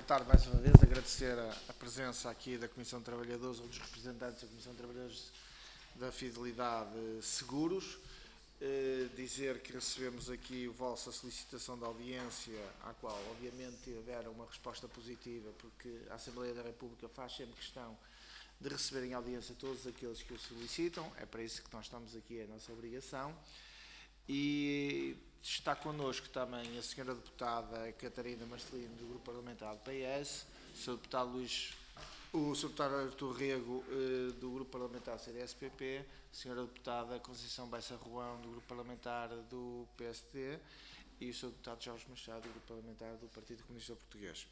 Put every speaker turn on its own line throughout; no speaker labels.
tarde mais uma vez, agradecer a presença aqui da Comissão de Trabalhadores ou dos representantes da Comissão de Trabalhadores da Fidelidade Seguros. Dizer que recebemos aqui a vossa solicitação de audiência, à qual obviamente tiveram uma resposta positiva, porque a Assembleia da República faz sempre questão de receber em audiência todos aqueles que o solicitam, é para isso que nós estamos aqui, é a nossa obrigação. E está connosco também a senhora deputada Catarina Marcelino, do Grupo Parlamentar do PS, o Sr. Deputado o Sr. Deputado Artur Rego, do Grupo Parlamentar CDS-PP, a senhora Deputada Conceição Bessa Ruão, do Grupo Parlamentar do PSD, e o Sr. Deputado Jorge Machado, do Grupo Parlamentar do Partido Comunista Português.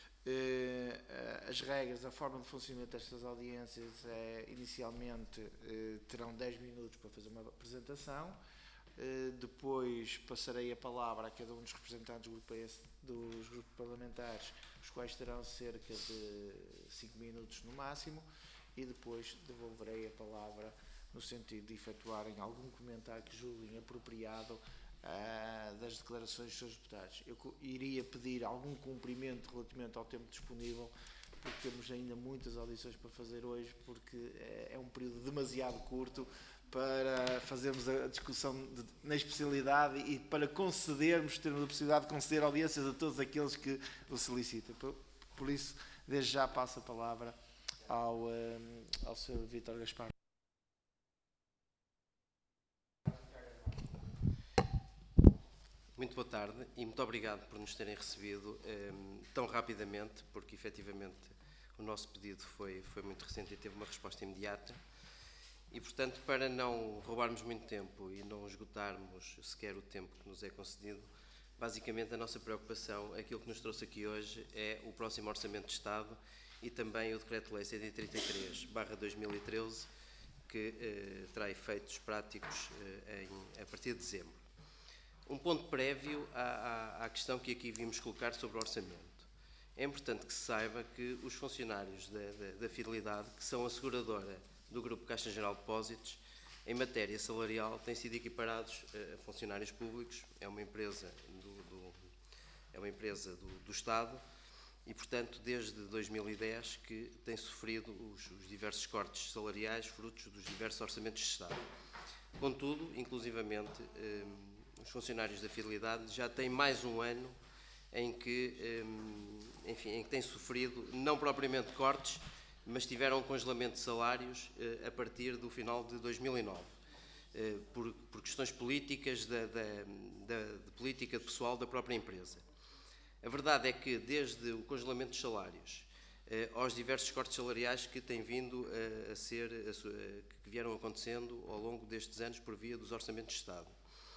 As regras, a forma de funcionamento destas audiências inicialmente terão 10 minutos para fazer uma apresentação. Depois passarei a palavra a cada um dos representantes dos grupos parlamentares, os quais terão cerca de 5 minutos no máximo, e depois devolverei a palavra no sentido de efetuarem algum comentário que julguem apropriado das declarações dos seus deputados. Eu iria pedir algum cumprimento relativamente ao tempo disponível, porque temos ainda muitas audições para fazer hoje, porque é um período demasiado curto para fazermos a discussão na especialidade e para concedermos, termos a possibilidade de conceder audiências a todos aqueles que o solicitam. Por isso, desde já passo a palavra ao Sr. Vítor Gaspar.
Muito boa tarde e muito obrigado por nos terem recebido tão rapidamente, porque efetivamente o nosso pedido foi muito recente e teve uma resposta imediata. E, portanto, para não roubarmos muito tempo e não esgotarmos sequer o tempo que nos é concedido, basicamente a nossa preocupação, aquilo que nos trouxe aqui hoje, é o próximo Orçamento de Estado e também o Decreto-Lei 133/2013, que terá efeitos práticos a partir de dezembro. Um ponto prévio à questão que aqui vimos colocar sobre o orçamento. É importante que se saiba que os funcionários da Fidelidade, que são a seguradora do Grupo Caixa Geral de Depósitos, em matéria salarial, têm sido equiparados a funcionários públicos. É uma empresa do Estado e, portanto, desde 2010 que tem sofrido os diversos cortes salariais frutos dos diversos orçamentos de Estado. Contudo, inclusivamente, os funcionários da Fidelidade já têm mais um ano em que têm sofrido, não propriamente cortes, mas tiveram um congelamento de salários a partir do final de 2009, por questões políticas, de política pessoal da própria empresa. A verdade é que, desde o congelamento dos salários aos diversos cortes salariais que têm vindo que vieram acontecendo ao longo destes anos por via dos orçamentos de Estado,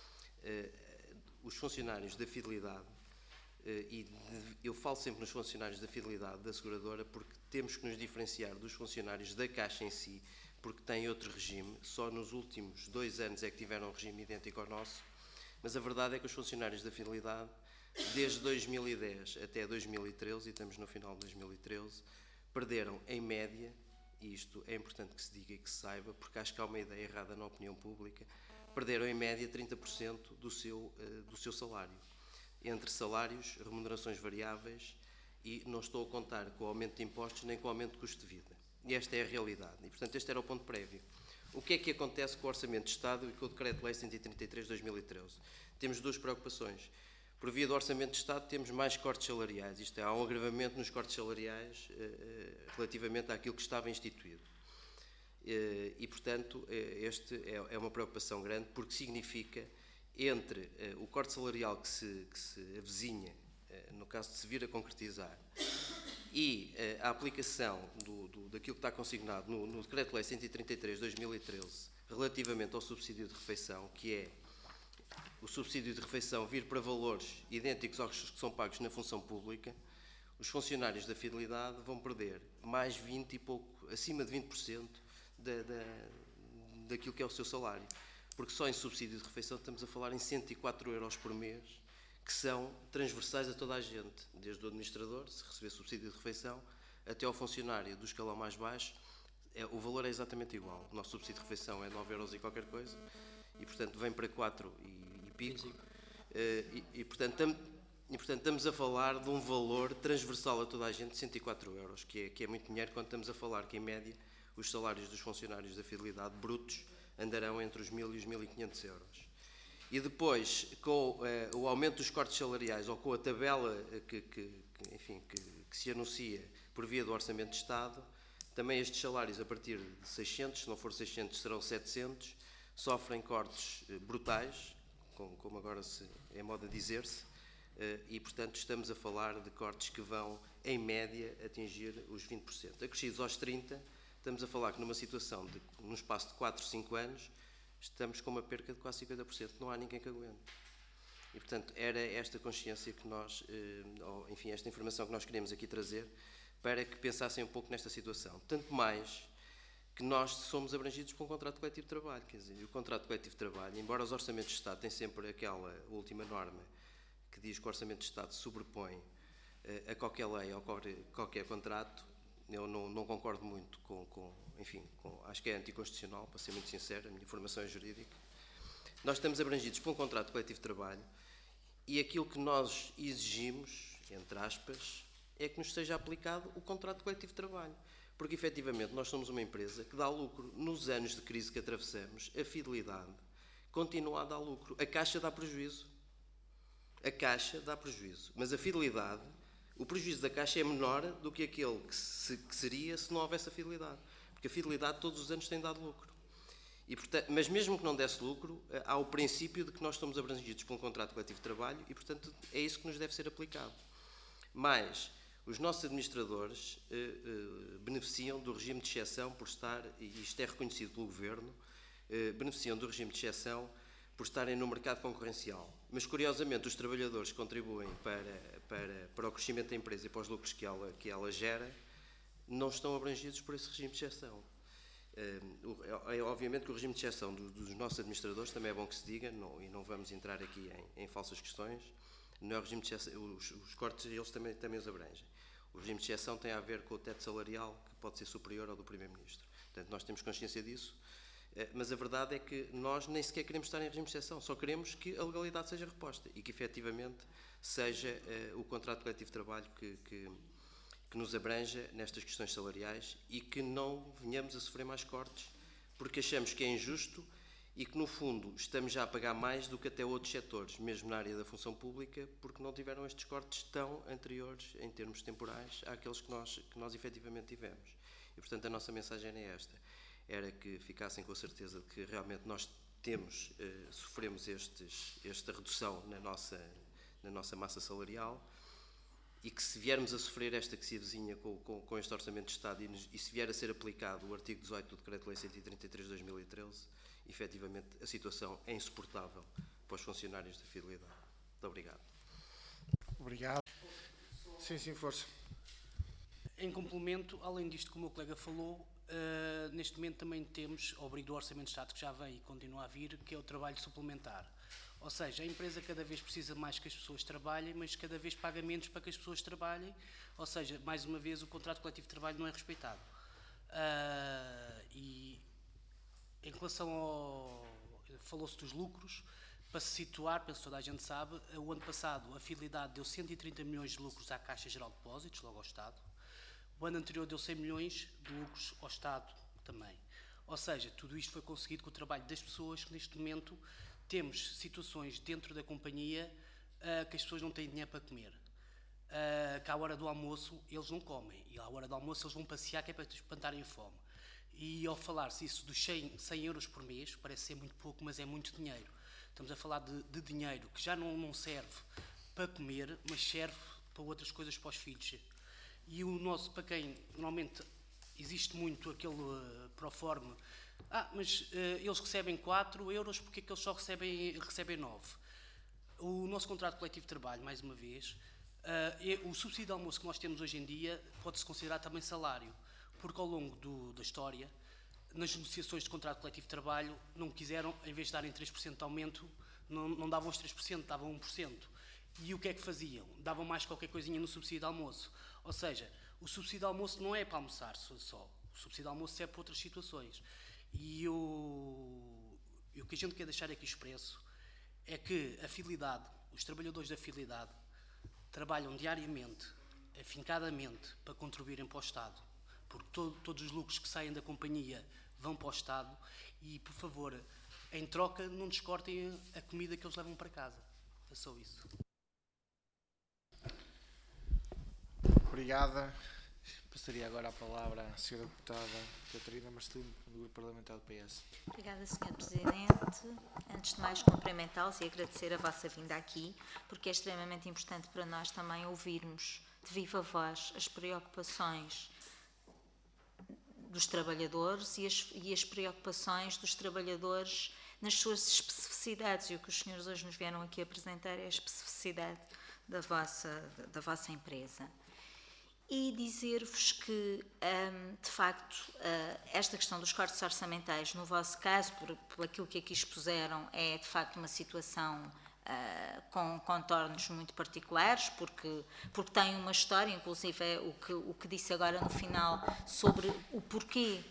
os funcionários da Fidelidade, eu falo sempre nos funcionários da Fidelidade, da seguradora, porque temos que nos diferenciar dos funcionários da Caixa em si, porque têm outro regime. Só nos últimos 2 anos é que tiveram um regime idêntico ao nosso, mas a verdade é que os funcionários da Fidelidade, desde 2010 até 2013, e estamos no final de 2013, perderam em média, e isto é importante que se diga e que se saiba, porque acho que há uma ideia errada na opinião pública, perderam em média 30% do seu salário, entre salários, remunerações variáveis, e não estou a contar com o aumento de impostos nem com o aumento de custo de vida. E esta é a realidade. E, portanto, este era o ponto prévio. O que é que acontece com o Orçamento de Estado e com o Decreto-Lei 133/2013? Temos 2 preocupações. Por via do Orçamento de Estado temos mais cortes salariais. Isto é, há um agravamento nos cortes salariais relativamente àquilo que estava instituído. E, portanto, este é uma preocupação grande, porque significa, entre o corte salarial que se avizinha, no caso de se vir a concretizar, e a aplicação daquilo que está consignado no Decreto-Lei 133/2013, relativamente ao subsídio de refeição, que é o subsídio de refeição vir para valores idênticos aos que são pagos na função pública, os funcionários da Fidelidade vão perder mais 20 e pouco, acima de 20% daquilo que é o seu salário. Porque só em subsídio de refeição estamos a falar em 104 euros por mês, que são transversais a toda a gente, desde o administrador, se receber subsídio de refeição, até ao funcionário do escalão mais baixo. O valor é exatamente igual. O nosso subsídio de refeição é 9 euros e qualquer coisa, e portanto vem para 4 e pico. E portanto e, portanto, estamos a falar de um valor transversal a toda a gente de 104 euros, que é muito dinheiro quando estamos a falar que, em média, os salários dos funcionários da Fidelidade brutos andarão entre os 1.000 e os 1.500 euros. E depois, com o aumento dos cortes salariais ou com a tabela que se anuncia por via do Orçamento de Estado, também estes salários, a partir de 600, se não for 600, serão 700, sofrem cortes brutais, como agora é moda dizer-se, e, portanto, estamos a falar de cortes que vão, em média, atingir os 20%. Acrescidos aos 30%, estamos a falar que numa situação, num espaço de 4, 5 anos, estamos com uma perca de quase 50%. Não há ninguém que aguente. E, portanto, era esta consciência que nós, enfim, esta informação que nós queremos aqui trazer para que pensassem um pouco nesta situação. Tanto mais que nós somos abrangidos por um contrato coletivo de trabalho. Quer dizer, o contrato coletivo de trabalho, embora os orçamentos de Estado têm sempre aquela última norma que diz que o Orçamento de Estado se sobrepõe a qualquer lei ou qualquer contrato, eu não concordo muito acho que é anticonstitucional, para ser muito sincero, a minha formação é jurídica. Nós estamos abrangidos por um contrato coletivo de trabalho e aquilo que nós exigimos, entre aspas, é que nos seja aplicado o contrato coletivo de trabalho. Porque, efetivamente, nós somos uma empresa que dá lucro. Nos anos de crise que atravessamos, a Fidelidade continua a dar lucro. A Caixa dá prejuízo. A Caixa dá prejuízo. Mas a Fidelidade, o prejuízo da Caixa é menor do que aquele que seria se não houvesse a Fidelidade. Porque a Fidelidade todos os anos tem dado lucro. E, portanto, mas mesmo que não desse lucro, há o princípio de que nós estamos abrangidos por um contrato coletivo de trabalho e, portanto, é isso que nos deve ser aplicado. Mas os nossos administradores beneficiam do regime de exceção por estar, e isto é reconhecido pelo Governo, beneficiam do regime de exceção por estarem no mercado concorrencial. Mas, curiosamente, os trabalhadores que contribuem para o crescimento da empresa e para os lucros que ela gera não estão abrangidos por esse regime de exceção. Obviamente que o regime de exceção dos nossos administradores também é bom que se diga, e não vamos entrar aqui em falsas questões. Não é o regime de exceção, os cortes eles também os abrangem. O regime de exceção tem a ver com o teto salarial, que pode ser superior ao do Primeiro-Ministro. Portanto, nós temos consciência disso, mas a verdade é que nós nem sequer queremos estar em regime de exceção, só queremos que a legalidade seja reposta e que, efetivamente, seja o contrato coletivo de trabalho que nos abranja nestas questões salariais e que não venhamos a sofrer mais cortes, porque achamos que é injusto e que, no fundo, estamos já a pagar mais do que até outros setores, mesmo na área da função pública, porque não tiveram estes cortes tão anteriores, em termos temporais, àqueles que nós efetivamente tivemos. E, portanto, a nossa mensagem é esta. Era que ficassem com a certeza de que realmente nós sofremos esta redução na nossa massa salarial e que, se viermos a sofrer esta que se avizinha com este Orçamento de Estado e se vier a ser aplicado o artigo 18 do Decreto-Lei 133 de 2013, efetivamente a situação é insuportável para os funcionários da Fidelidade. Muito obrigado.
Obrigado. Sim, força.
Em complemento, além disto que o meu colega falou, neste momento também temos o abrigo do Orçamento de Estado que já vem e continua a vir, que é o trabalho suplementar. Ou seja, a empresa cada vez precisa mais que as pessoas trabalhem, mas cada vez paga menos para que as pessoas trabalhem. Ou seja, mais uma vez, o contrato coletivo de trabalho não é respeitado. E em relação falou-se dos lucros, para se situar, penso que toda a gente sabe, o ano passado a Fidelidade deu 130 milhões de lucros à Caixa Geral de Depósitos, logo ao Estado. O ano anterior deu 100 milhões de lucros ao Estado também. Ou seja, tudo isto foi conseguido com o trabalho das pessoas, que neste momento temos situações dentro da companhia que as pessoas não têm dinheiro para comer. Que à hora do almoço eles não comem, e à hora do almoço eles vão passear, que é para espantarem a fome. E ao falar-se isso dos 100 euros por mês, parece ser muito pouco, mas é muito dinheiro. Estamos a falar de dinheiro que já não serve para comer, mas serve para outras coisas para os filhos. E o nosso, para quem normalmente existe muito aquele proforme, mas eles recebem 4 euros, porque é que eles só recebem 9? O nosso contrato coletivo de trabalho, mais uma vez, o subsídio de almoço que nós temos hoje em dia pode-se considerar também salário, porque ao longo da história, nas negociações de contrato coletivo de trabalho, não quiseram, em vez de darem 3% de aumento, não davam os 3%, davam 1%. E o que é que faziam? Davam mais qualquer coisinha no subsídio de almoço. Ou seja, o subsídio de almoço não é para almoçar só. O subsídio de almoço é para outras situações. E o que a gente quer deixar aqui expresso é que a Fidelidade, os trabalhadores da Fidelidade, trabalham diariamente, afincadamente, para contribuírem para o Estado, porque todos os lucros que saem da companhia vão para o Estado e, por favor, em troca, não descortem a comida que eles levam para casa. É só isso.
Obrigada. Passaria agora a palavra à Sra. Deputada Catarina Marcelino, do Grupo Parlamentar do PS.
Obrigada, Sr. Presidente. Antes de mais, cumprimentá-los e agradecer a vossa vinda aqui, porque é extremamente importante para nós também ouvirmos de viva voz as preocupações dos trabalhadores e as preocupações dos trabalhadores nas suas especificidades. E o que os senhores hoje nos vieram aqui apresentar é a especificidade da vossa empresa. E dizer-vos que, de facto, esta questão dos cortes orçamentais, no vosso caso, por aquilo que aqui expuseram, é de facto uma situação com contornos muito particulares, porque tem uma história, inclusive é o que disse agora no final, sobre o porquê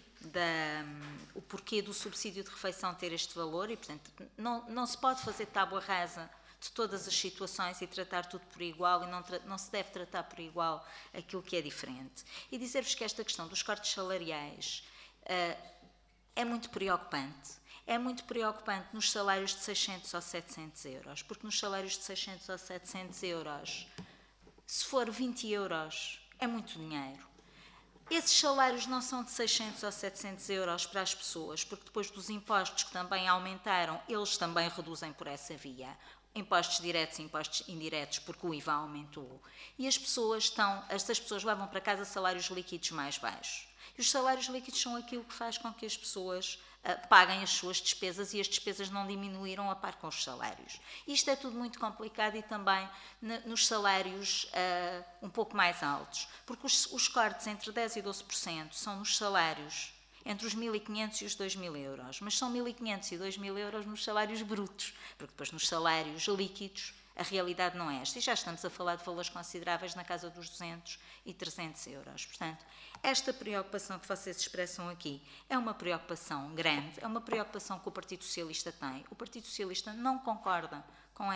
do subsídio de refeição ter este valor e, portanto, não se pode fazer tábua rasa de todas as situações e tratar tudo por igual, e não se deve tratar por igual aquilo que é diferente. E dizer-vos que esta questão dos cortes salariais é muito preocupante. É muito preocupante nos salários de 600 ou 700 euros, porque nos salários de 600 ou 700 euros, se for 20 euros, é muito dinheiro. Esses salários não são de 600 ou 700 euros para as pessoas, porque depois dos impostos que também aumentaram, eles também reduzem por essa via. Impostos diretos e impostos indiretos, porque o IVA aumentou. E estas pessoas levam para casa salários líquidos mais baixos. E os salários líquidos são aquilo que faz com que as pessoas paguem as suas despesas, e as despesas não diminuíram a par com os salários. Isto é tudo muito complicado, e também nos salários um pouco mais altos, porque os cortes entre 10% e 12% são nos salários entre os 1.500 e os 2.000 euros, mas são 1.500 e 2.000 euros nos salários brutos, porque depois nos salários líquidos a realidade não é esta. E já estamos a falar de valores consideráveis na casa dos 200 e 300 euros. Portanto, esta preocupação que vocês expressam aqui é uma preocupação grande, é uma preocupação que o Partido Socialista tem. O Partido Socialista não concorda com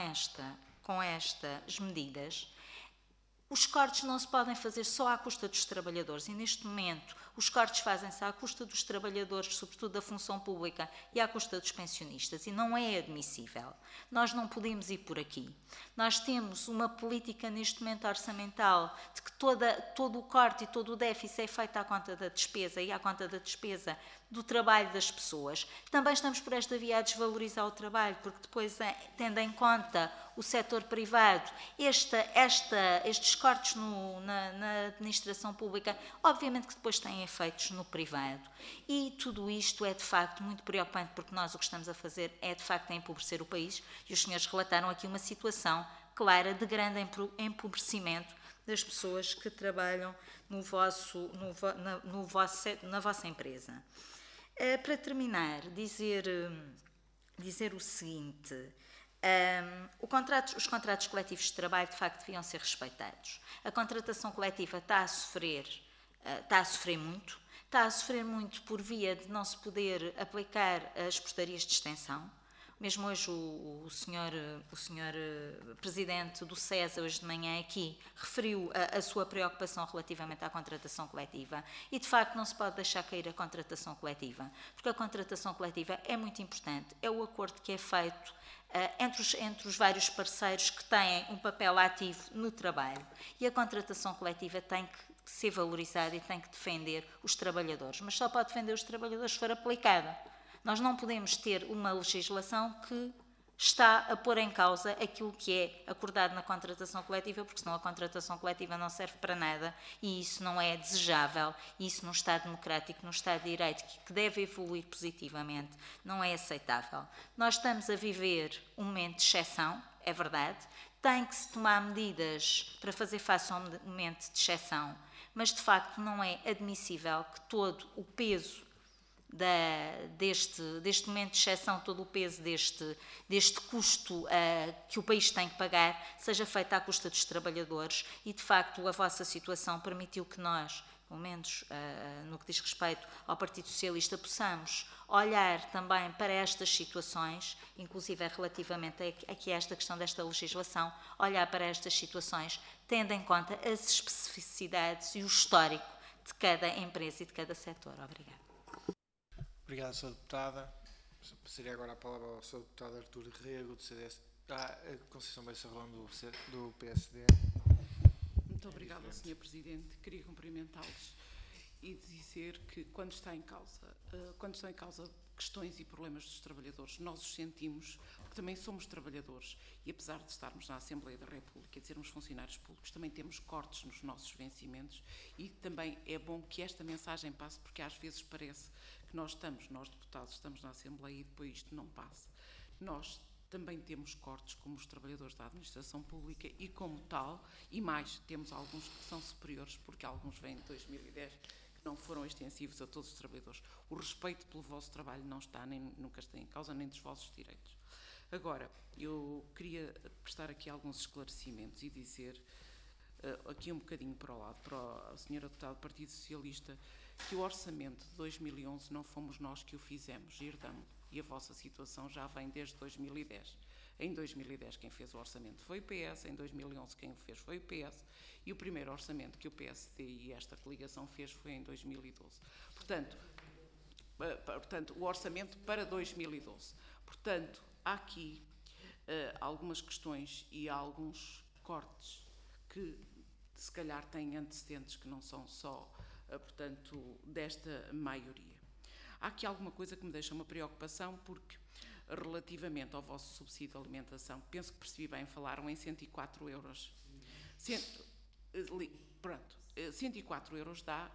estas medidas. Os cortes não se podem fazer só à custa dos trabalhadores, e neste momento os cortes fazem-se à custa dos trabalhadores, sobretudo da função pública, e à custa dos pensionistas, e não é admissível. Nós não podemos ir por aqui. Nós temos uma política neste momento orçamental de que todo o corte e todo o déficit é feito à conta da despesa, e à conta da despesa do trabalho das pessoas. Também estamos por esta via a desvalorizar o trabalho, porque depois, tendo em conta o setor privado, estes cortes na administração pública, obviamente que depois têm efeitos no privado. E tudo isto é, de facto, muito preocupante, porque nós o que estamos a fazer é, de facto, empobrecer o país, e os senhores relataram aqui uma situação clara de grande empobrecimento das pessoas que trabalham na vossa empresa. Para terminar, dizer o seguinte: os contratos coletivos de trabalho, de facto, deviam ser respeitados. A contratação coletiva está a sofrer muito por via de não se poder aplicar as portarias de extensão. Mesmo hoje o senhor Presidente do SESA, hoje de manhã aqui, referiu a sua preocupação relativamente à contratação coletiva, e de facto não se pode deixar cair a contratação coletiva, porque a contratação coletiva é muito importante, é o acordo que é feito entre os vários parceiros que têm um papel ativo no trabalho, e a contratação coletiva tem que ser valorizada e tem que defender os trabalhadores, mas só pode defender os trabalhadores se for aplicada. Nós não podemos ter uma legislação que está a pôr em causa aquilo que é acordado na contratação coletiva, porque senão a contratação coletiva não serve para nada, e isso não é desejável, e isso num Estado democrático, num Estado de Direito, que deve evoluir positivamente, não é aceitável. Nós estamos a viver um momento de exceção, é verdade, tem que se tomar medidas para fazer face a um momento de exceção, mas de facto não é admissível que todo o peso deste momento de exceção, todo o peso deste custo que o país tem que pagar, seja feito à custa dos trabalhadores, e de facto a vossa situação permitiu que nós pelo menos no que diz respeito ao Partido Socialista, possamos olhar também para estas situações, inclusive relativamente aqui a esta questão desta legislação, olhar para estas situações, tendo em conta as especificidades e o histórico de cada empresa e de cada setor. Obrigada.
Obrigado, Sra. Deputada. Passaria agora a palavra ao Sr. Deputado Artur Rego, do CDS, Conceição Bessa-Rolão, do PSD.
Muito obrigada, Sr. Presidente. Queria cumprimentá-los e dizer que quando estão em causa questões e problemas dos trabalhadores, nós os sentimos, porque também somos trabalhadores e apesar de estarmos na Assembleia da República e de sermos funcionários públicos, também temos cortes nos nossos vencimentos e também é bom que esta mensagem passe, porque às vezes parece que nós deputados, estamos na Assembleia e depois isto não passa. Nós também temos cortes como os trabalhadores da administração pública e como tal, e mais, temos alguns que são superiores, porque alguns vêm de 2010, que não foram extensivos a todos os trabalhadores. O respeito pelo vosso trabalho não está, nem nunca está em causa, nem dos vossos direitos. Agora, eu queria prestar aqui alguns esclarecimentos e dizer, aqui um bocadinho para o lado, para a senhora deputada do Partido Socialista, que o orçamento de 2011 não fomos nós que o fizemos, herdamos. E a vossa situação já vem desde 2010. Em 2010 quem fez o orçamento foi o PS, em 2011 quem o fez foi o PS e o primeiro orçamento que o PSD e esta coligação fez foi em 2012. Portanto, o orçamento para 2012. Portanto, há aqui algumas questões e alguns cortes que se calhar têm antecedentes que não são só, portanto, desta maioria. Há aqui alguma coisa que me deixa uma preocupação, porque relativamente ao vosso subsídio de alimentação, penso que percebi bem, falaram em 104 euros. 104 euros dá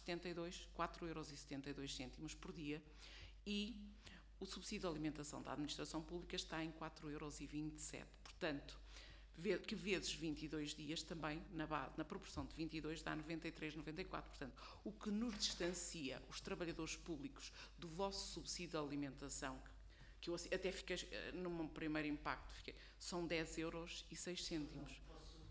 4,72 € por dia e o subsídio de alimentação da administração pública está em 4,27 €. Portanto, que vezes 22 dias também, na proporção de 22, dá 93,94. Portanto, o que nos distancia, os trabalhadores públicos, do vosso subsídio de alimentação, que eu até fiquei, num primeiro impacto, são 10,06 €.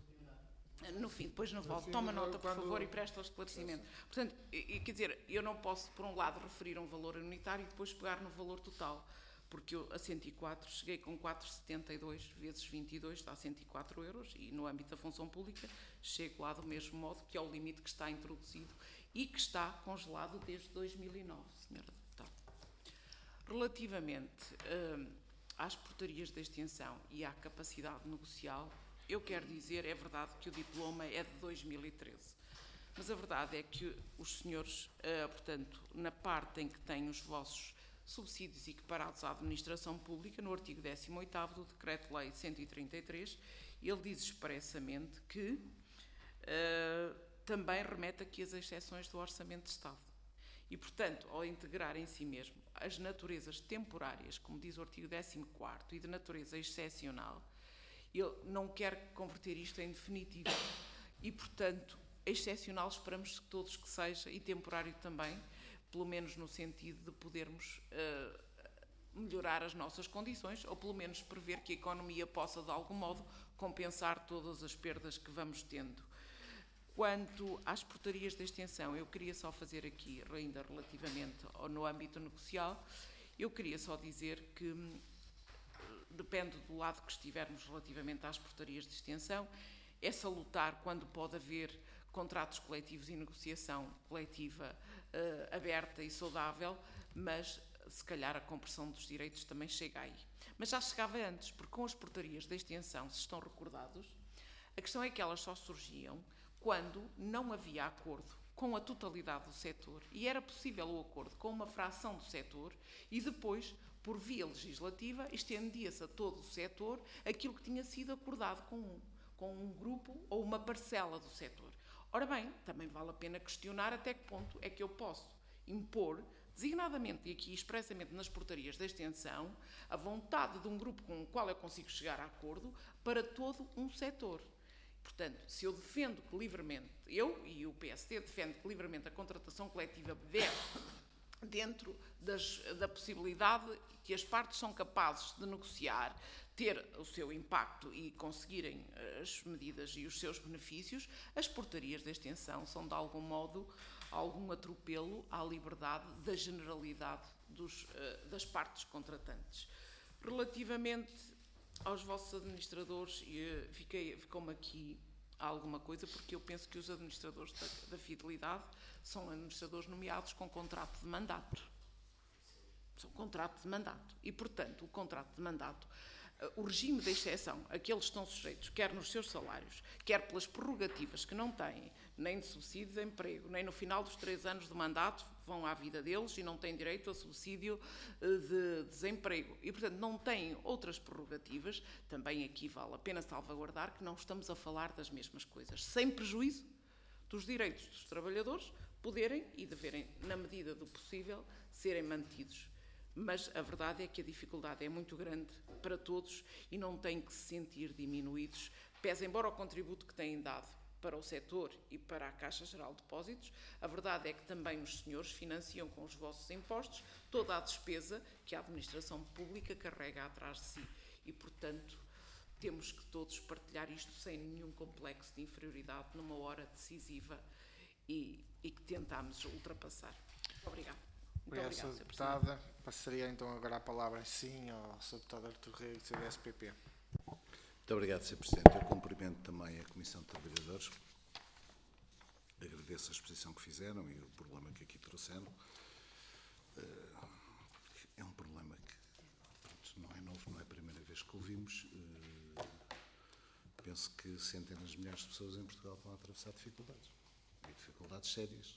No fim, depois não volto. Toma nota, por favor, e presta o esclarecimento. Portanto, quer dizer, eu não posso, por um lado, referir um valor unitário e depois pegar no valor total. Porque eu, a 104, cheguei com 4,72 vezes 22, dá 104 € e no âmbito da função pública chego lá do mesmo modo, que é o limite que está introduzido e que está congelado desde 2009, Sra. Deputada. Relativamente às portarias de extensão e à capacidade negocial, eu quero dizer, é verdade que o diploma é de 2013, mas a verdade é que os senhores, portanto, na parte em que têm os vossos subsídios equiparados à administração pública, no artigo 18º do Decreto-Lei 133, ele diz expressamente que também remete aqui as exceções do Orçamento de Estado. E, portanto, ao integrar em si mesmo as naturezas temporárias, como diz o artigo 14º, e de natureza excepcional, ele não quer converter isto em definitivo. E, portanto, excepcional esperamos todos que seja, e temporário também, pelo menos no sentido de podermos melhorar as nossas condições, ou pelo menos prever que a economia possa, de algum modo, compensar todas as perdas que vamos tendo. Quanto às portarias de extensão, eu queria só fazer aqui, ainda relativamente no âmbito negocial, eu queria só dizer que depende do lado que estivermos relativamente às portarias de extensão, é salutar quando pode haver contratos coletivos e negociação coletiva aberta e saudável, mas se calhar a compressão dos direitos também chega aí. Mas já chegava antes, porque com as portarias de extensão, se estão recordados, a questão é que elas só surgiam quando não havia acordo com a totalidade do setor e era possível o acordo com uma fração do setor e depois, por via legislativa, estendia-se a todo o setor aquilo que tinha sido acordado com um grupo ou uma parcela do setor. Ora bem, também vale a pena questionar até que ponto é que eu posso impor, designadamente e aqui expressamente nas portarias de extensão, a vontade de um grupo com o qual eu consigo chegar a acordo para todo um setor. Portanto, se eu defendo que livremente, eu e o PSD defendo que livremente a contratação coletiva deve dentro da possibilidade que as partes são capazes de negociar, ter o seu impacto e conseguirem as medidas e os seus benefícios, as portarias de extensão são, de algum modo, algum atropelo à liberdade da generalidade das partes contratantes. Relativamente aos vossos administradores, ficou-me aqui alguma coisa, porque eu penso que os administradores da fidelidade são administradores nomeados com contrato de mandato. São contrato de mandato. E, portanto, o contrato de mandato, o regime de exceção a que eles estão sujeitos, quer nos seus salários, quer pelas prerrogativas que não têm, nem de subsídio de emprego, nem no final dos 3 anos de mandato, vão à vida deles e não têm direito a subsídio de desemprego. E, portanto, não têm outras prerrogativas. Também aqui vale a pena salvaguardar que não estamos a falar das mesmas coisas, sem prejuízo dos direitos dos trabalhadores poderem e deverem, na medida do possível, serem mantidos. Mas a verdade é que a dificuldade é muito grande para todos e não têm que se sentir diminuídos, pese embora o contributo que têm dado para o setor e para a Caixa Geral de Depósitos, a verdade é que também os senhores financiam com os vossos impostos toda a despesa que a administração pública carrega atrás de si. E, portanto, temos que todos partilhar isto sem nenhum complexo de inferioridade numa hora decisiva e que tentamos ultrapassar. Obrigada. Muito obrigada,
Sra.
Sr.
Deputada. Passaria então agora a palavra, sim, ao Sr. Deputado Artur Rego, do CDS-PP.
Muito obrigado, Sr. Presidente. Eu cumprimento também a Comissão de Trabalhadores. Agradeço a exposição que fizeram e o problema que aqui trouxeram. É um problema que, pronto, não é novo, não é a primeira vez que ouvimos. Penso que centenas de milhares de pessoas em Portugal estão a atravessar dificuldades. E dificuldades sérias.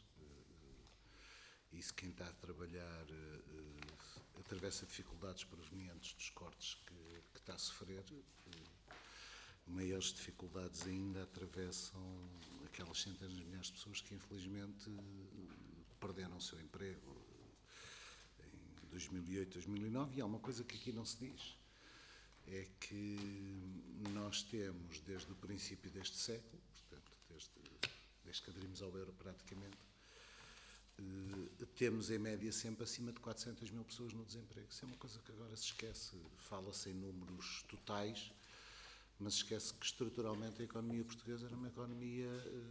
E se quem está a trabalhar atravessa dificuldades provenientes dos cortes que está a sofrer, maiores dificuldades ainda atravessam aquelas centenas de milhares de pessoas que infelizmente perderam o seu emprego em 2008, 2009, e há uma coisa que aqui não se diz, é que nós temos desde o princípio deste século, portanto desde que aderimos ao euro praticamente, temos em média sempre acima de 400 mil pessoas no desemprego. Isso é uma coisa que agora se esquece. Fala-se em números totais, mas esquece que estruturalmente a economia portuguesa era uma economia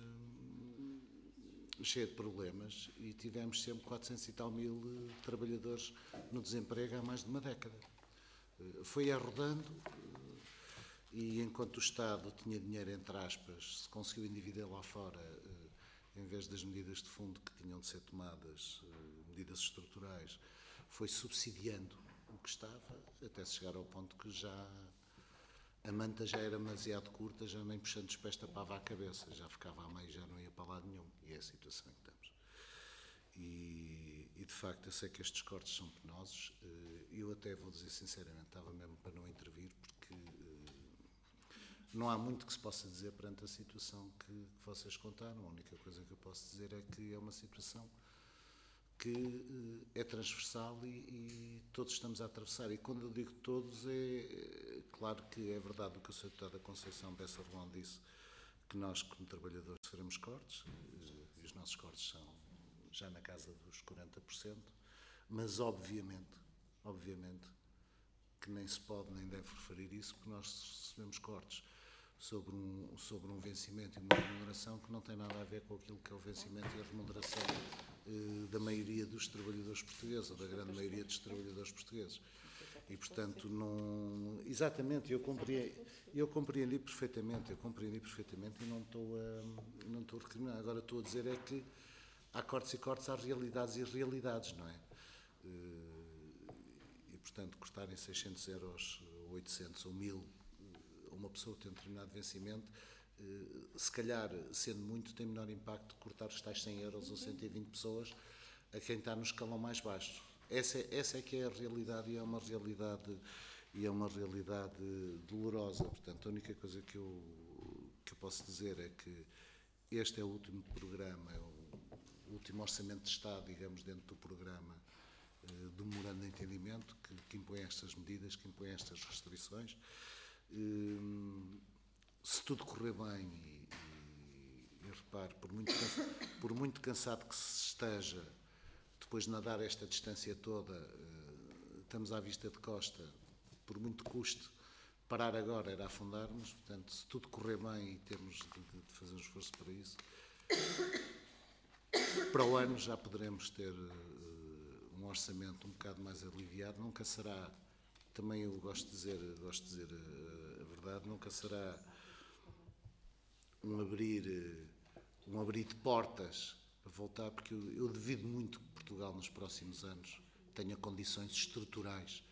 cheia de problemas e tivemos sempre 400 e tal mil trabalhadores no desemprego há mais de uma década. Foi arrodando e enquanto o Estado tinha dinheiro, entre aspas, se conseguiu endividar lá fora, em vez das medidas de fundo que tinham de ser tomadas, medidas estruturais, foi subsidiando o que estava, até se chegar ao ponto que já a manta já era demasiado curta, já nem puxando os pés tapava a cabeça, já ficava a meio, já não ia para lado nenhum. E é a situação em que estamos. E de facto, eu sei que estes cortes são penosos. Eu até vou dizer sinceramente, estava mesmo para não intervir, porque não há muito que se possa dizer perante a situação que vocês contaram. A única coisa que eu posso dizer é que é uma situação que é transversal e todos estamos a atravessar. E quando eu digo todos, é claro que é verdade o que o Sr. Deputado da Conceição Bessa Rolão disse, que nós, como trabalhadores, sofremos cortes, e os nossos cortes são já na casa dos 40%, mas obviamente, que nem se pode nem deve referir isso, porque nós recebemos cortes sobre um vencimento e uma remuneração que não tem nada a ver com aquilo que é o vencimento e a remuneração da maioria dos trabalhadores portugueses, ou da grande maioria dos trabalhadores portugueses. E, portanto, não... Exatamente, eu compreendi perfeitamente e não estou a recriminar. Agora estou a dizer é que há cortes e cortes, há realidades e realidades, não é? E, portanto, cortarem 600 euros, 800 ou 1000 a uma pessoa que tem um determinado vencimento, se calhar, sendo muito, tem menor impacto cortar os tais 100 euros ou 120 pessoas a quem está no escalão mais baixo. Essa é que é a realidade e é uma realidade dolorosa. Portanto, a única coisa que eu posso dizer é que este é o último programa, é o último orçamento de Estado, digamos, dentro do programa do memorando de entendimento que impõe estas medidas, que impõe estas restrições. Se tudo correr bem e repare, por muito cansado que se esteja, depois de nadar esta distância toda, estamos à vista de costa, por muito custo, parar agora era afundar-nos. Portanto, se tudo correr bem e temos de fazer um esforço para isso, para o ano já poderemos ter um orçamento um bocado mais aliviado. Nunca será, também eu gosto de dizer a verdade, nunca será um abrir de portas para voltar, porque eu devido muito que Portugal nos próximos anos tenha condições estruturais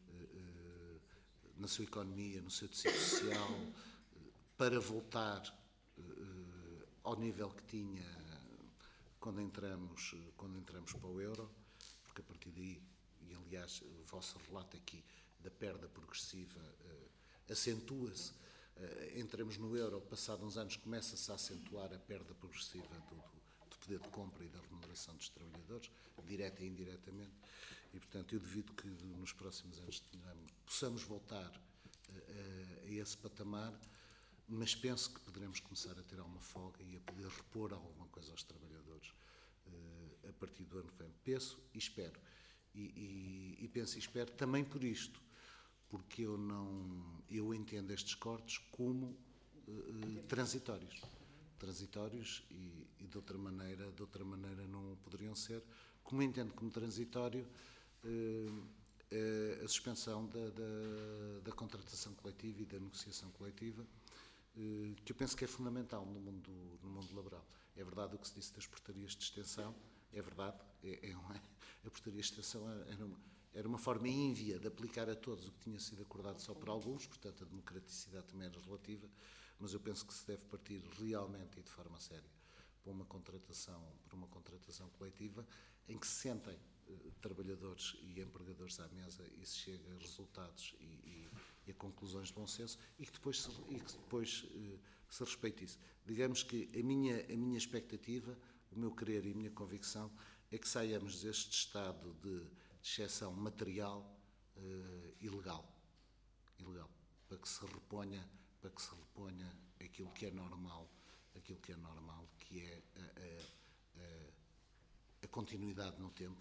na sua economia, no seu tecido social, para voltar ao nível que tinha quando entramos para o euro, porque a partir daí, e aliás o vosso relato aqui da perda progressiva acentua-se, entramos no euro, passados uns anos começa-se a acentuar a perda progressiva do poder de compra e da remuneração dos trabalhadores, direta e indiretamente, e portanto eu devido que nos próximos anos possamos voltar a esse patamar, mas penso que poderemos começar a ter alguma folga e a poder repor alguma coisa aos trabalhadores a partir do ano que vem. Penso e espero. E penso e espero também por isto, porque eu entendo estes cortes como transitórios e de outra maneira não poderiam ser, como entendo como transitório a suspensão da contratação coletiva e da negociação coletiva, que eu penso que é fundamental no mundo laboral. É verdade o que se disse das portarias de extensão, é verdade, a portaria de extensão era uma forma ínvia de aplicar a todos o que tinha sido acordado só por alguns, portanto a democraticidade também era relativa, mas eu penso que se deve partir realmente e de forma séria para uma contratação coletiva em que se sentem trabalhadores e empregadores à mesa e se chega a resultados e a conclusões de bom senso e que depois se respeite isso. Digamos que a minha expectativa, o meu querer e a minha convicção é que saiamos deste estado de exceção material ilegal, para que se reponha aquilo que é normal, que é a continuidade no tempo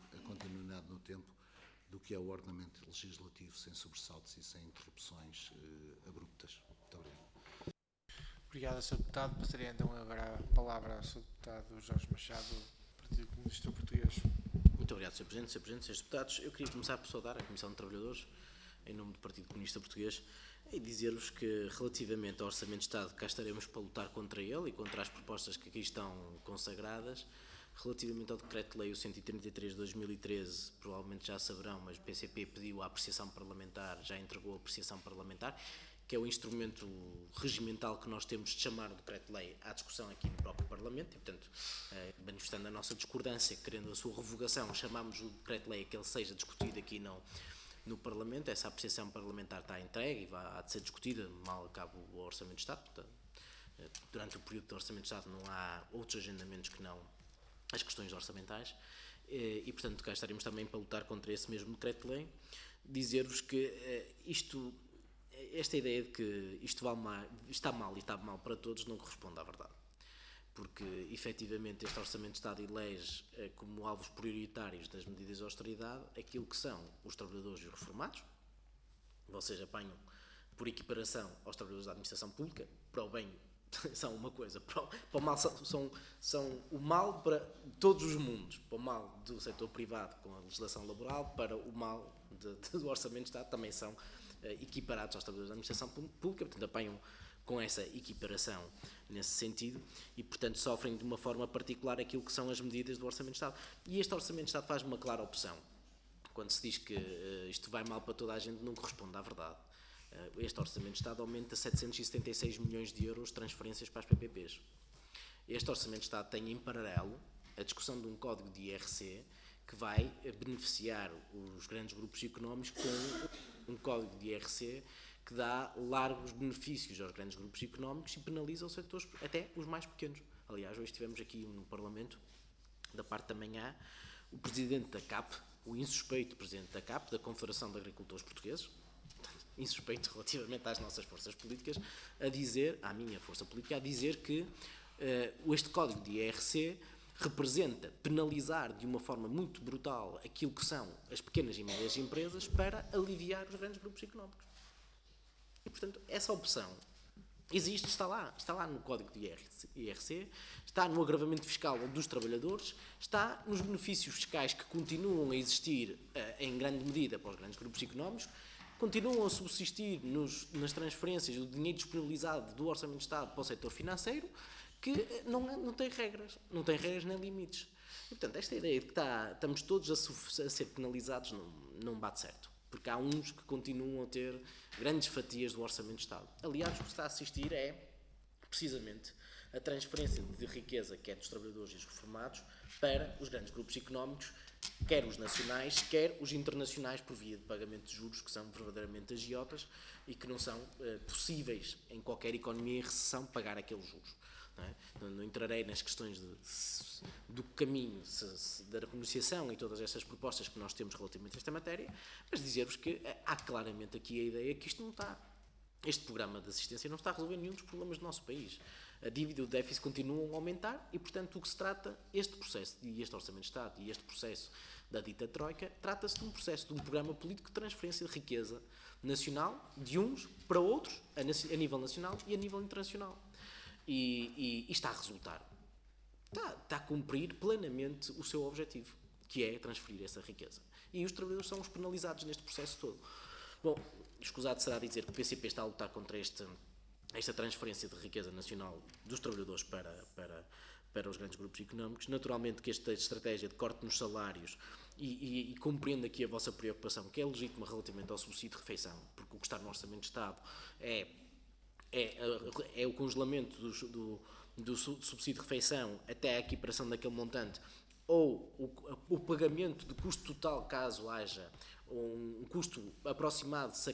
do que é o ordenamento legislativo, sem sobressaltos e sem interrupções abruptas. Muito obrigado.
Obrigado, Sr. Deputado. Passaria então agora a palavra ao Sr. Deputado Jorge Machado, Partido Comunista Português.
Muito obrigado, Sr. Presidente, Srs. Deputados. Eu queria começar por saudar a Comissão de Trabalhadores, em nome do Partido Comunista Português, e dizer-vos que, relativamente ao Orçamento de Estado, cá estaremos para lutar contra ele e contra as propostas que aqui estão consagradas. Relativamente ao Decreto-Lei 133 de 2013, provavelmente já saberão, mas o PCP pediu a apreciação parlamentar, já entregou a apreciação parlamentar, que é o instrumento regimental que nós temos de chamar o Decreto-Lei à discussão aqui no próprio Parlamento, e, portanto, manifestando a nossa discordância, querendo a sua revogação, chamamos o Decreto-Lei a que ele seja discutido aqui no Parlamento. Essa apreciação parlamentar está entregue e há de ser discutida mal acabe o Orçamento de Estado. Portanto, durante o período do Orçamento de Estado não há outros agendamentos que não as questões orçamentais e, portanto, cá estaremos também para lutar contra esse mesmo Decreto-Lei. Dizer-vos que esta ideia de que isto está mal e está mal para todos não corresponde à verdade. Porque, efetivamente, este Orçamento de Estado elege como alvos prioritários das medidas de austeridade aquilo que são os trabalhadores e os reformados. Vocês apanham por equiparação aos trabalhadores da administração pública, para o bem são uma coisa, para o mal são o mal para todos os mundos, para o mal do setor privado com a legislação laboral, para o mal do Orçamento de Estado também são equiparados aos trabalhadores da administração pública, portanto apanham com essa equiparação nesse sentido e, portanto, sofrem de uma forma particular aquilo que são as medidas do Orçamento de Estado. E este Orçamento de Estado faz uma clara opção. Quando se diz que isto vai mal para toda a gente, não corresponde à verdade. Este Orçamento de Estado aumenta 776 milhões de euros de transferências para as PPPs. Este Orçamento de Estado tem em paralelo a discussão de um código de IRC que vai beneficiar os grandes grupos económicos com um código de IRC que dá largos benefícios aos grandes grupos económicos e penaliza os setores, até os mais pequenos. Aliás, hoje tivemos aqui no Parlamento, da parte da manhã, o Presidente da CAP, o insuspeito Presidente da CAP, da Confederação de Agricultores Portugueses, insuspeito relativamente às nossas forças políticas, à minha força política, a dizer que este código de IRC representa penalizar de uma forma muito brutal aquilo que são as pequenas e médias empresas para aliviar os grandes grupos económicos. E, portanto, essa opção existe, está lá no Código de IRC, está no agravamento fiscal dos trabalhadores, está nos benefícios fiscais que continuam a existir em grande medida para os grandes grupos económicos, continuam a subsistir nas transferências do dinheiro disponibilizado do Orçamento de Estado para o setor financeiro, que não tem regras nem limites. E, portanto, esta ideia de que estamos todos a ser penalizados não bate certo. Porque há uns que continuam a ter grandes fatias do Orçamento de Estado. Aliás, o que se está a assistir é, precisamente, a transferência de riqueza, quer dos trabalhadores e dos reformados, para os grandes grupos económicos, quer os nacionais, quer os internacionais, por via de pagamento de juros, que são verdadeiramente agiotas e que não são possíveis, em qualquer economia em recessão, pagar aqueles juros. Não entrarei nas questões do caminho da renegociação e todas essas propostas que nós temos relativamente a esta matéria, mas dizer-vos que há claramente aqui a ideia que este programa de assistência não está a resolver nenhum dos problemas do nosso país. A dívida e o déficit continuam a aumentar e, portanto, o que se trata, este processo, e este Orçamento de Estado, e este processo da dita Troika, trata-se de um processo, de um programa político de transferência de riqueza nacional de uns para outros, a nível nacional e a nível internacional. E está a resultar. Está a cumprir plenamente o seu objetivo, que é transferir essa riqueza. E os trabalhadores são os penalizados neste processo todo. Bom, escusado será dizer que o PCP está a lutar contra esta transferência de riqueza nacional dos trabalhadores para os grandes grupos económicos. Naturalmente que esta estratégia de corte nos salários e compreendo aqui a vossa preocupação, que é legítima relativamente ao subsídio de refeição, porque o que está no Orçamento de Estado é o congelamento do subsídio de refeição até a equiparação daquele montante ou o pagamento de custo total caso haja um custo aproximado se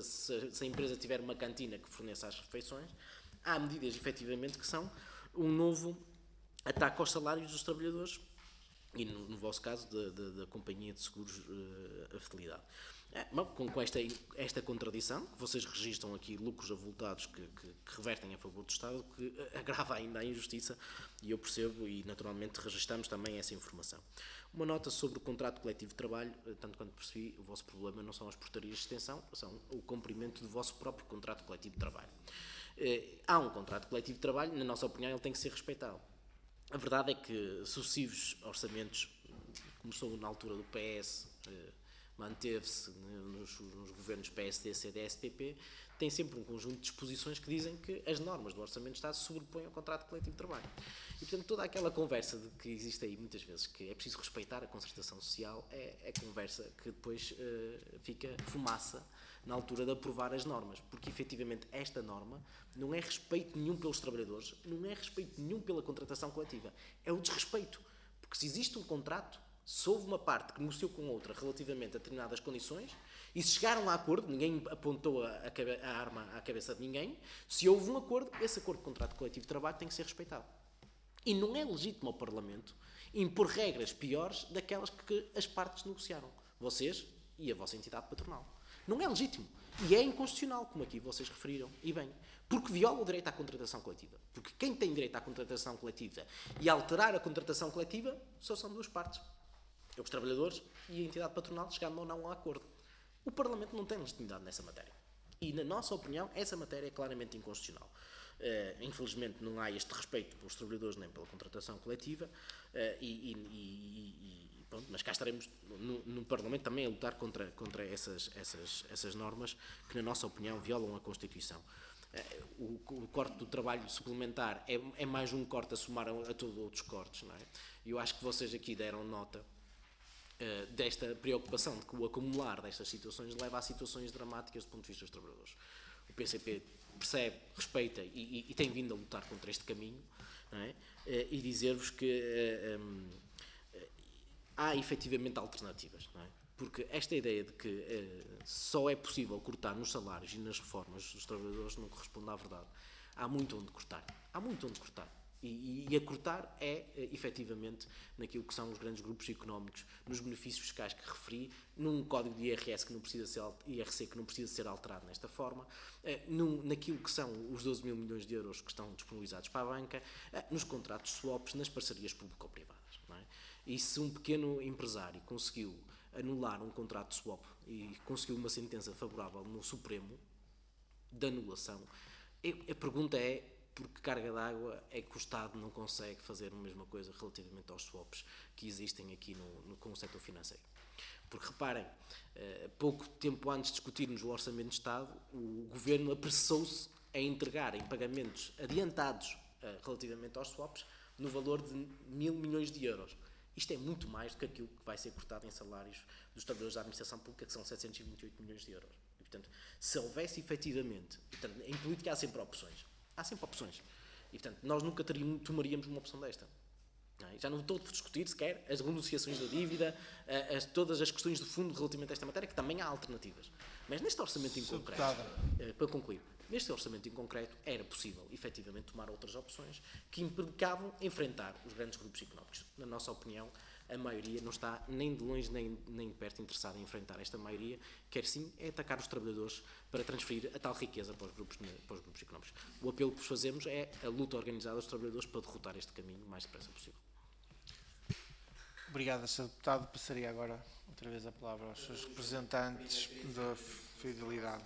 a empresa tiver uma cantina que forneça as refeições. Há medidas efetivamente que são um novo ataque aos salários dos trabalhadores e no vosso caso da companhia de seguros a Fidelidade. Com esta contradição, que vocês registram aqui lucros avultados que revertem a favor do Estado, que agrava ainda a injustiça, e eu percebo e naturalmente registramos também essa informação. Uma nota sobre o contrato coletivo de trabalho, tanto quanto percebi, o vosso problema não são as portarias de extensão, são o cumprimento do vosso próprio contrato coletivo de trabalho. Há um contrato coletivo de trabalho, na nossa opinião ele tem que ser respeitado. A verdade é que sucessivos orçamentos, começou na altura do PS, manteve-se nos governos PSD, CDS, PP, tem sempre um conjunto de disposições que dizem que as normas do Orçamento de Estado se sobrepõem ao contrato coletivo de trabalho. E, portanto, toda aquela conversa de que existe aí muitas vezes, que é preciso respeitar a concertação social, é conversa que depois fica fumaça na altura de aprovar as normas, porque efetivamente esta norma não é respeito nenhum pelos trabalhadores, não é respeito nenhum pela contratação coletiva, é o desrespeito, porque se existe um contrato, se houve uma parte que negociou com outra relativamente a determinadas condições e se chegaram a acordo, ninguém apontou a arma à cabeça de ninguém, se houve um acordo, esse acordo de contrato coletivo de trabalho tem que ser respeitado. E não é legítimo ao Parlamento impor regras piores daquelas que as partes negociaram, vocês e a vossa entidade patronal. Não é legítimo. E é inconstitucional, como aqui vocês referiram, e bem, porque viola o direito à contratação coletiva. Porque quem tem direito à contratação coletiva e alterar a contratação coletiva só são duas partes. Os trabalhadores e a entidade patronal chegando ou não a um acordo. O Parlamento não tem legitimidade nessa matéria. E, na nossa opinião, essa matéria é claramente inconstitucional. Infelizmente, não há este respeito pelos trabalhadores nem pela contratação coletiva pronto, mas cá estaremos no Parlamento também a lutar contra essas normas que, na nossa opinião, violam a Constituição. O corte do trabalho suplementar é mais um corte a somar a todos outros cortes, não é? Eu acho que vocês aqui deram nota desta preocupação de que o acumular destas situações leva a situações dramáticas do ponto de vista dos trabalhadores. O PCP percebe, respeita e tem vindo a lutar contra este caminho, não é? E dizer-vos que há efetivamente alternativas, não é? Porque esta ideia de que só é possível cortar nos salários e nas reformas dos trabalhadores não corresponde à verdade. Há muito onde cortar. Há muito onde cortar. E a cortar é, efetivamente, naquilo que são os grandes grupos económicos, nos benefícios fiscais que referi, num código de IRS que não precisa ser, IRC que não precisa ser alterado nesta forma, naquilo que são os 12 mil milhões de euros que estão disponibilizados para a banca, nos contratos swaps, nas parcerias público-privadas. Não é? E se um pequeno empresário conseguiu anular um contrato swap e conseguiu uma sentença favorável no Supremo de anulação, a pergunta é: por que carga d'água é que o Estado não consegue fazer a mesma coisa relativamente aos swaps que existem aqui com o setor financeiro? Porque reparem, pouco tempo antes de discutirmos o Orçamento de Estado, o Governo apressou-se a entregar em pagamentos adiantados relativamente aos swaps no valor de 1.000 milhões de euros. Isto é muito mais do que aquilo que vai ser cortado em salários dos trabalhadores da administração pública, que são 728 milhões de euros. E, portanto, se houvesse efetivamente, portanto, em política há sempre opções. Há sempre opções. E, portanto, nós nunca tomaríamos uma opção desta. Não é? Já não estou a discutir sequer as renunciações da dívida, todas as questões de fundo relativamente a esta matéria, que também há alternativas. Mas neste orçamento em concreto, para concluir, neste orçamento em concreto era possível, efetivamente, tomar outras opções que implicavam enfrentar os grandes grupos económicos. Na nossa opinião, a maioria não está nem de longe nem de perto interessada em enfrentar esta maioria, quer sim é atacar os trabalhadores para transferir a tal riqueza para os grupos económicos. O apelo que vos fazemos é a luta organizada dos trabalhadores para derrotar este caminho o mais depressa possível.
Obrigado, Sr. Deputado. Passaria agora outra vez a palavra aos seus representantes da Fidelidade.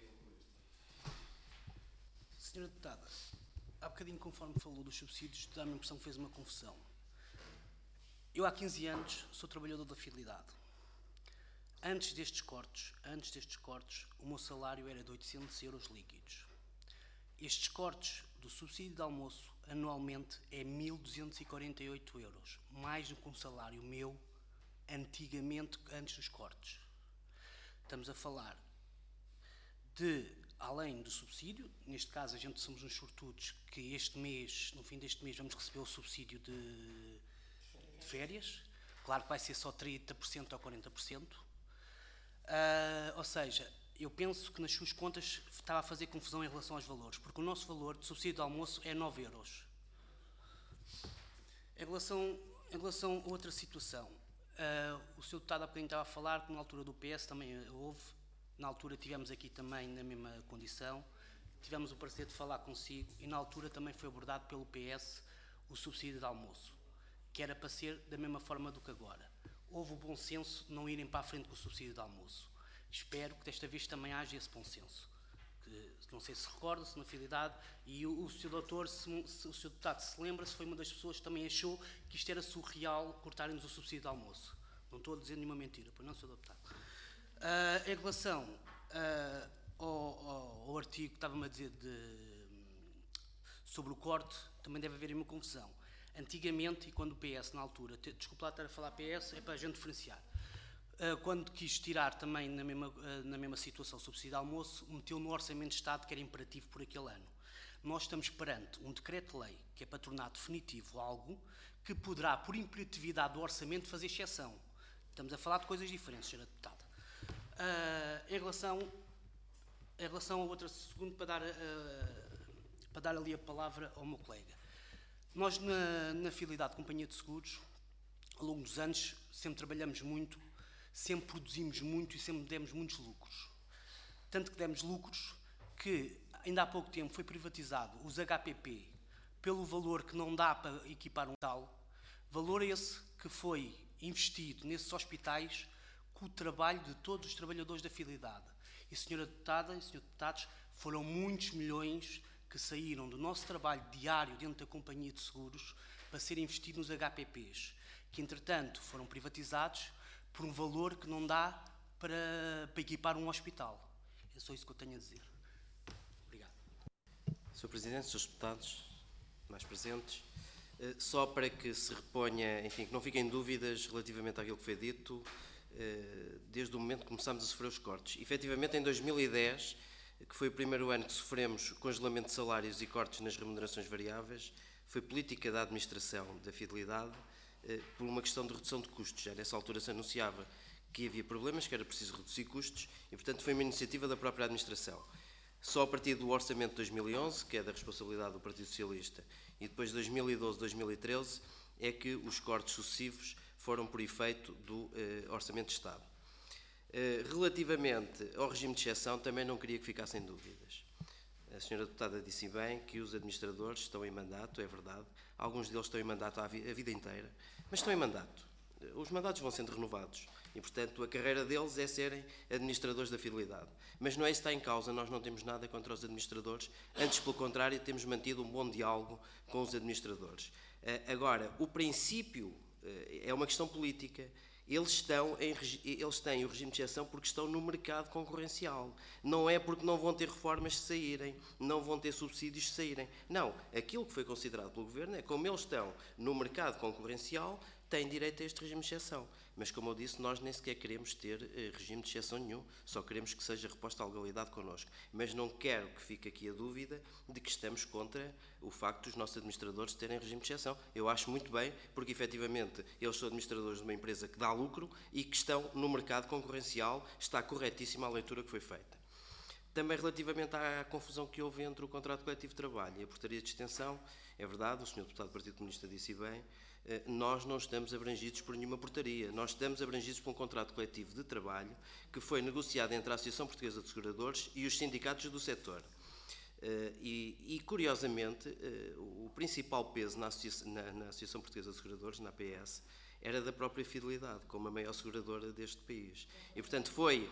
Senhora Deputada, há bocadinho, conforme falou dos subsídios, dá-me a impressão que fez uma confusão. Eu há 15 anos sou trabalhador da Fidelidade. Antes destes cortes, o meu salário era de 800 euros líquidos. Estes cortes do subsídio de almoço anualmente é 1.248 euros, mais do que um salário meu antigamente, antes dos cortes. Estamos a falar de, além do subsídio, neste caso a gente somos uns sortudos que este mês, no fim deste mês, vamos receber o subsídio de férias. Claro que vai ser só 30% ou 40%. Ou seja, eu penso que nas suas contas estava a fazer confusão em relação aos valores, porque o nosso valor de subsídio de almoço é 9 euros. Em relação a outra situação, o Sr. Deputado há bocadinho estava a falar que na altura do PS também houve, na altura tivemos aqui também na mesma condição, tivemos o prazer de falar consigo e na altura também foi abordado pelo PS o subsídio de almoço, que era para ser da mesma forma do que agora. Houve o bom senso de não irem para a frente com o subsídio de almoço. Espero que desta vez também haja esse bom senso. Que, não sei se recorda, se na Fidelidade, e o Sr. Doutor, o Sr. Deputado se lembra, se foi uma das pessoas que também achou que isto era surreal cortarem-nos o subsídio de almoço. Não estou a dizer nenhuma mentira, pois não, Sr. Deputado. Em relação ao artigo que estava-me a dizer sobre o corte, também deve haver uma confusão. Antigamente, e quando o PS, na altura, desculpe lá estar a falar PS, é para a gente diferenciar, quando quis tirar também na mesma situação o subsídio de almoço, meteu no Orçamento de Estado que era imperativo por aquele ano. Nós estamos perante um decreto-lei que é para tornar definitivo algo que poderá, por imperatividade do Orçamento, fazer exceção. Estamos a falar de coisas diferentes, Sra. Deputada. Em relação a outra segundo, para dar ali a palavra ao meu colega. Nós, na Fidelidade Companhia de Seguros, ao longo dos anos, sempre trabalhamos muito, sempre produzimos muito e sempre demos muitos lucros. Tanto que demos lucros que, ainda há pouco tempo, foi privatizado os HPP pelo valor que não dá para equipar um tal, valor esse que foi investido nesses hospitais com o trabalho de todos os trabalhadores da Fidelidade. E, Sra. Deputada e Srs. Deputados, foram muitos milhões que saíram do nosso trabalho diário dentro da Companhia de Seguros para serem investidos nos HPPs, que, entretanto, foram privatizados por um valor que não dá para equipar um hospital. É só isso que eu tenho a dizer. Obrigado.
Sr. Presidente, Srs. Deputados, mais presentes, só para que se reponha, enfim, que não fiquem dúvidas relativamente àquilo que foi dito, desde o momento que começámos a sofrer os cortes. Efetivamente, em 2010, que foi o primeiro ano que sofremos congelamento de salários e cortes nas remunerações variáveis, foi política da administração da Fidelidade por uma questão de redução de custos. Já nessa altura se anunciava que havia problemas, que era preciso reduzir custos e, portanto, foi uma iniciativa da própria administração. Só a partir do Orçamento de 2011, que é da responsabilidade do Partido Socialista, e depois de 2012, 2013, é que os cortes sucessivos foram por efeito do Orçamento de Estado. Relativamente ao regime de exceção, também não queria que ficassem dúvidas. A senhora deputada disse bem que os administradores estão em mandato, é verdade. Alguns deles estão em mandato a vida inteira, mas estão em mandato. Os mandatos vão sendo renovados e, portanto, a carreira deles é serem administradores da fidelidade. Mas não é isso que está em causa, nós não temos nada contra os administradores, antes, pelo contrário, temos mantido um bom diálogo com os administradores. Agora, o princípio é uma questão política. Eles têm o regime de exceção porque estão no mercado concorrencial. Não é porque não vão ter reformas se saírem, não vão ter subsídios se saírem. Não, aquilo que foi considerado pelo Governo é como eles estão no mercado concorrencial, têm direito a este regime de exceção. Mas, como eu disse, nós nem sequer queremos ter regime de exceção nenhum, só queremos que seja reposta a legalidade connosco. Mas não quero que fique aqui a dúvida de que estamos contra o facto dos nossos administradores terem regime de exceção. Eu acho muito bem, porque efetivamente eles são administradores de uma empresa que dá lucro e que estão no mercado concorrencial, está corretíssima a leitura que foi feita. Também relativamente à confusão que houve entre o contrato coletivo de trabalho e a portaria de extensão, é verdade, o Sr. Deputado do Partido Comunista disse bem, nós não estamos abrangidos por nenhuma portaria. Nós estamos abrangidos por um contrato coletivo de trabalho que foi negociado entre a Associação Portuguesa de Seguradores e os sindicatos do setor. Curiosamente, o principal peso na Associação Portuguesa de Seguradores, na APS, era da própria Fidelidade, como a maior seguradora deste país. E, portanto, foi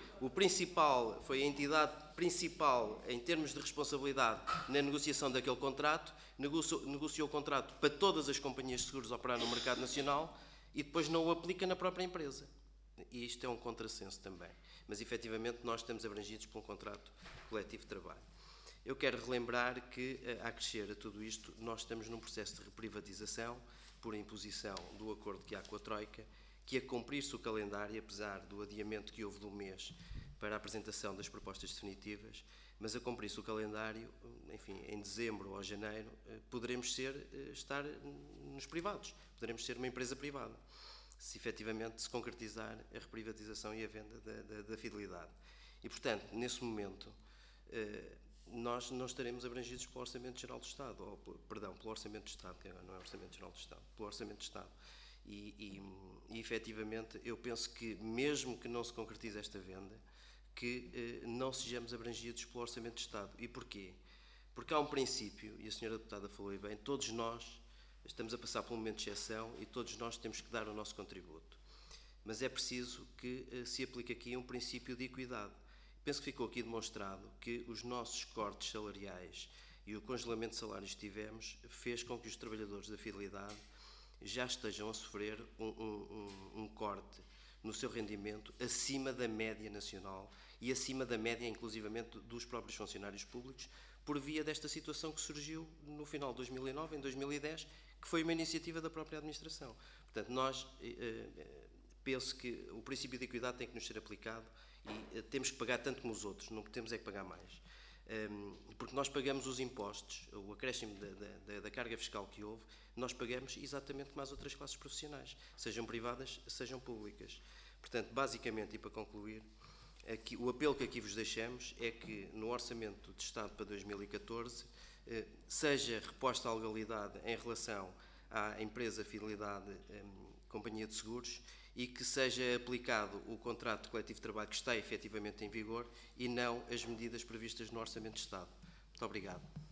a entidade principal em termos de responsabilidade na negociação daquele contrato, negociou o contrato para todas as companhias de seguros operar no mercado nacional e depois não o aplica na própria empresa. E isto é um contrassenso também. Mas, efetivamente, nós estamos abrangidos por um contrato coletivo de trabalho. Eu quero relembrar que, a acrescer a tudo isto, nós estamos num processo de reprivatização por imposição do acordo que há com a Troika, que a cumprir-se o calendário, apesar do adiamento que houve de um mês para a apresentação das propostas definitivas, mas a cumprir-se o calendário, enfim, em dezembro ou janeiro, poderemos estar nos privados, poderemos ser uma empresa privada, se efetivamente se concretizar a reprivatização e a venda da Fidelidade. E, portanto, nesse momento, nós não estaremos abrangidos pelo Orçamento Geral do Estado, pelo Orçamento do Estado, que não é Orçamento Geral do Estado, pelo Orçamento do Estado. E efetivamente, eu penso que, mesmo que não se concretize esta venda, que não sejamos abrangidos pelo Orçamento do Estado. E porquê? Porque há um princípio, e a senhora deputada falou bem, todos nós estamos a passar por um momento de exceção e todos nós temos que dar o nosso contributo. Mas é preciso que se aplique aqui um princípio de equidade. Penso que ficou aqui demonstrado que os nossos cortes salariais e o congelamento de salários que tivemos fez com que os trabalhadores da Fidelidade já estejam a sofrer um corte no seu rendimento acima da média nacional e acima da média, inclusivamente, dos próprios funcionários públicos, por via desta situação que surgiu no final de 2009, em 2010, que foi uma iniciativa da própria administração. Portanto, nós penso que o princípio de equidade tem que nos ser aplicado e temos que pagar tanto como os outros, não temos é que pagar mais. Porque nós pagamos os impostos, o acréscimo da carga fiscal que houve, nós pagamos exatamente como as outras classes profissionais, sejam privadas, sejam públicas. Portanto, basicamente, e para concluir, o apelo que aqui vos deixamos é que no Orçamento de Estado para 2014 seja reposta a legalidade em relação à empresa Fidelidade Companhia de Seguros e que seja aplicado o contrato coletivo de trabalho que está efetivamente em vigor e não as medidas previstas no Orçamento de Estado. Muito obrigado.